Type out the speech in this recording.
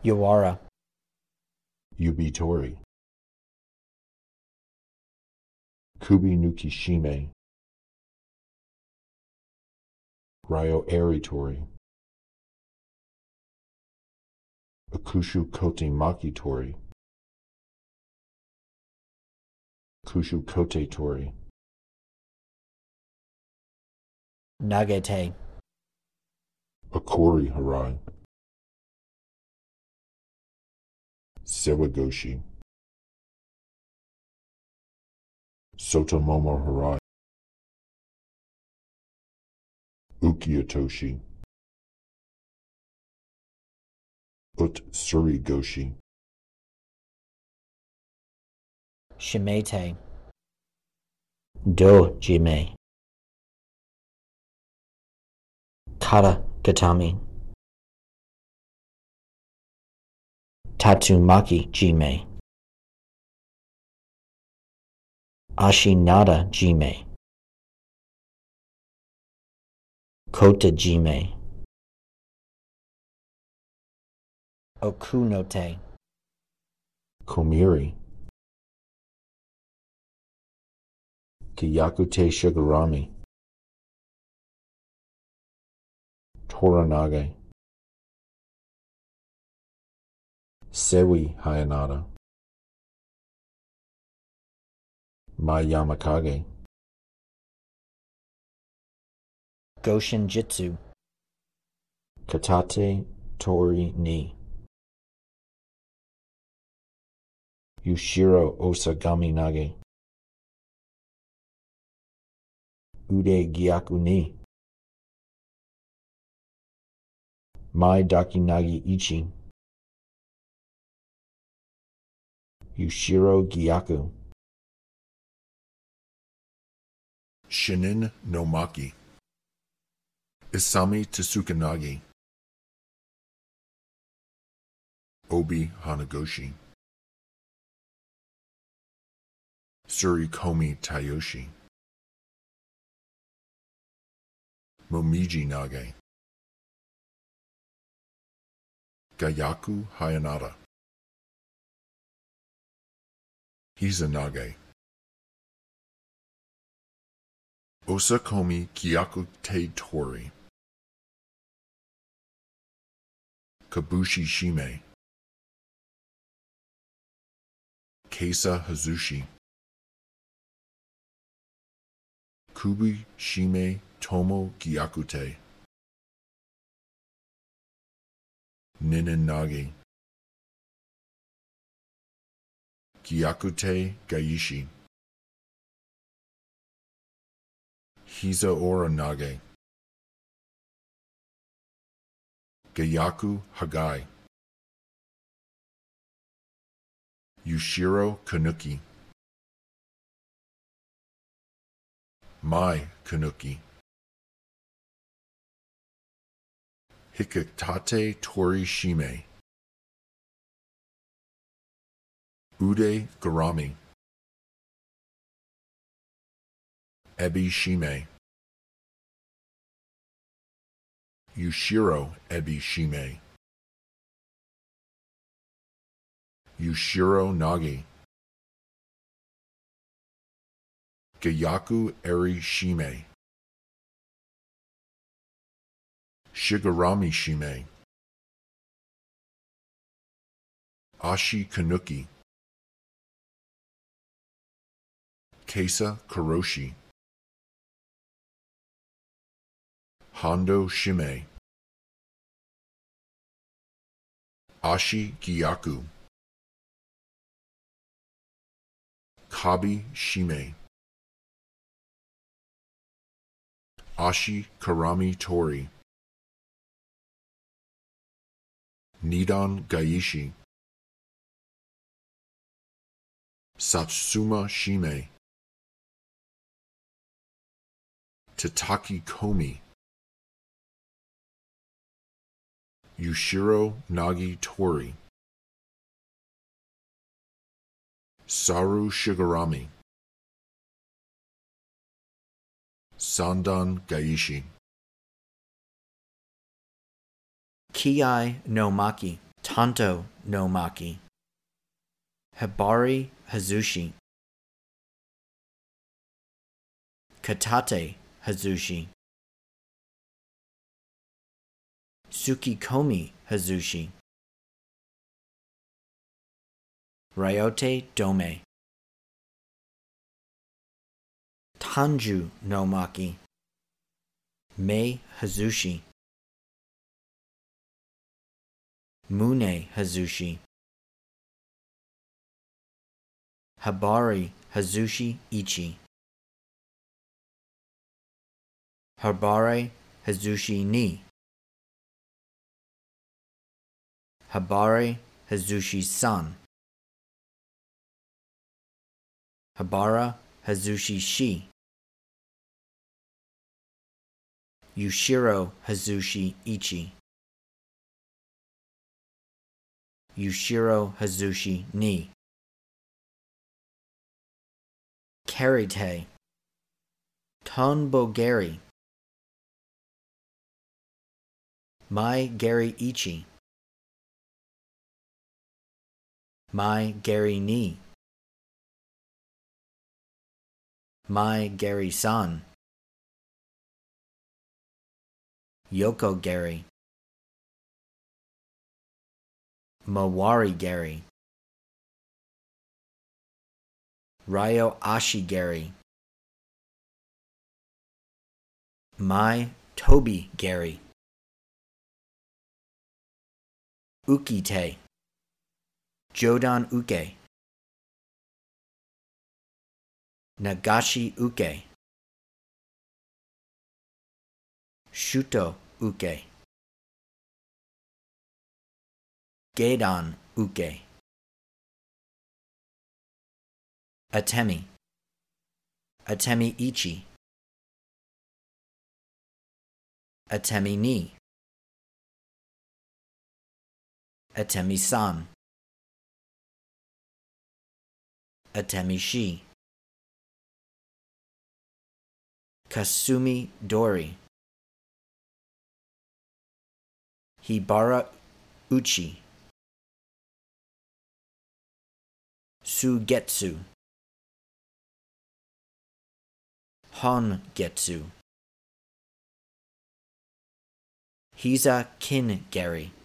Yawara, Yubitori, Kubi Nukishime, Ryo Tori, Akushu Kote Maki Tori, Akushu Kote Tori, Nagete, Akori Harai, Sewagoshi, Sotomomo Harai, Ukiyatoshi, Utsuri Goshi, Shimete, Dojime, Kata Gatami, Tatsumaki Jime, Ashinada Jime, Kota Jime, Okunote, Komiri, Kiyakute Shigarami, Toranage, Sewi Hayanada, Mai Yamakage, Goshin Jitsu, Katate Tori Ni, Yushiro Osagami Nage, Ude Gyaku Ni, Mai Dakinagi Ichi, Yushiro Gyaku, Shinin no Maki, Isami Tsukanagi, Obi Hanagoshi, Surikomi Tayoshi, Momiji Nage, Gayaku Hayanada, Hizanage, Osakomi Kyaku Te Tori, Kabushi Shime, Keisa Hazushi, Kubi Shime Tomo Gyakute, Ninenage, Gyakute Gaishi, Hiza Ora Nage, Gayaku Hagai, Yushiro Kanuki, Mai Kanuki, Hikatate Tori Shime, Ude Garami, Ebi Shime, Yushiro Ebi Shime, Yushiro Nagi, Gayaku Eri Shime, Shigarami Shime, Ashi Kanuki, Keisa Karoshi, Hondo Shime, Ashi Gyaku, Kabi Shime, Ashi Karami Tori, Nidan Gaishi, Satsuma Shime, Tataki Komi, Yushiro Nagi Tori, Saru Shigarami, Sandan Gaishi, Kiai no Maki, Tanto no Maki. Hibari Hazushi. Katate Hazushi. Tsukikomi Hazushi. Ryote Dome. Tanju no Maki. Mei Hazushi. Mune Hazushi. Hibari Hazushi Ichi. Hibari Hazushi ni. Hibari Hazushi san. Hibara Hazushi shi. Yushiro Hazushi Ichi. Yushiro Hazushi ni. Karite. Tonbogari. Mai Gari Ichi. Mai Gari ni. Mai Gari san. Yoko Gari. Mawari Gari. Ryo Ashi Gari. Mai Toby Gari. Ukite. Jodan Uke. Nagashi Uke. Shuto Uke. Geidan Uke. Atemi. Atemi Ichi. Atemi ni. Atemi san. Atemi shi. Kasumi Dori. Hibara Uchi. Sugetsu. Hongetsu. Hiza Kin Gari.